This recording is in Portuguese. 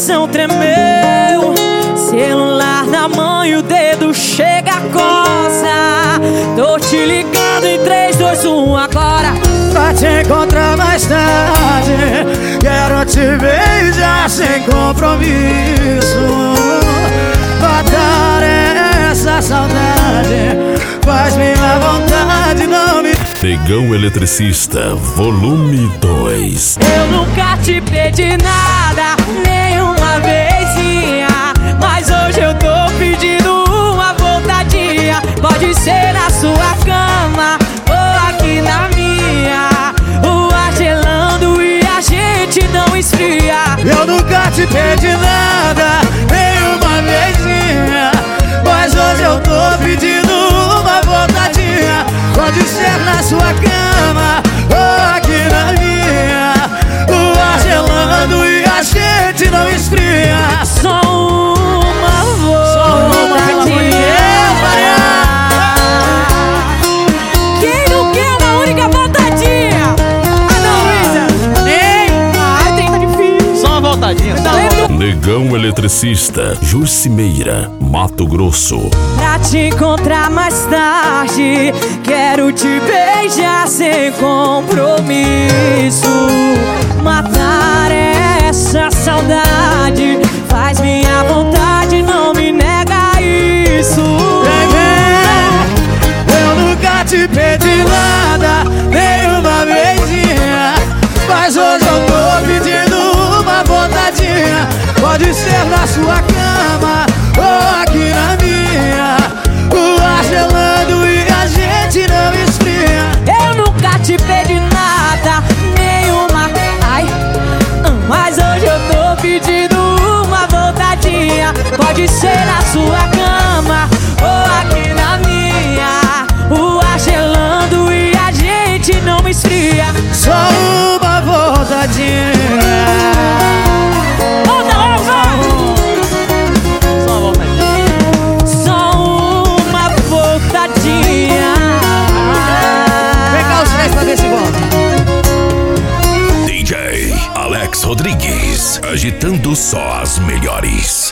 coração tremeu. Celular na mão e o dedo chega a coça. Tô te ligando em 3, 2, 1 agora. Pra te encontrar mais tarde, quero te beijar sem compromisso. Matar essa saudade, faz minha vontade não me... Negão Eletricista, volume 2. Eu nunca te pedi nada, nenhuma vezinha, mas hoje eu tô pedindo uma voltadinha. Pode ser na sua cama ou aqui na minha, o ar gelando e a gente não esfria. Eu nunca te pedi nada, nenhuma vezinha, mas hoje eu tô pedindo uma voltadinha. Pode ser na sua cama ou aqui na minha, o ar gelando e a gente não esfria. Só uma voltadinha. Quem não quer uma única voltadinha? Ah não, Luísa. Nem. Tá difícil. Só uma voltadinha. Negão Eletricista, Jucimeira, Mato Grosso. Pra te encontrar mais tarde, quero te beijar sem compromisso. Matar essa saudade, faz minha vontade, não me nega isso. Eu nunca te pedi nada, nenhuma vezinha, mas hoje eu tô pedindo uma voltadinha. Pode ser na sua cama ou aqui na minha, o ar gelando e a gente não esfria. Eu nunca te pedi nada, nenhuma. Ai, mas hoje eu tô pedindo uma voltadinha. Pode ser na sua cama ou aqui na minha, o ar gelando e a gente não esfria. Só uma voltadinha. Volta logo, Só uma voltadinha. só uma voltadinha. Vem cá os três pra ver se volta. DJ Alex Rodrigues, agitando só as melhores.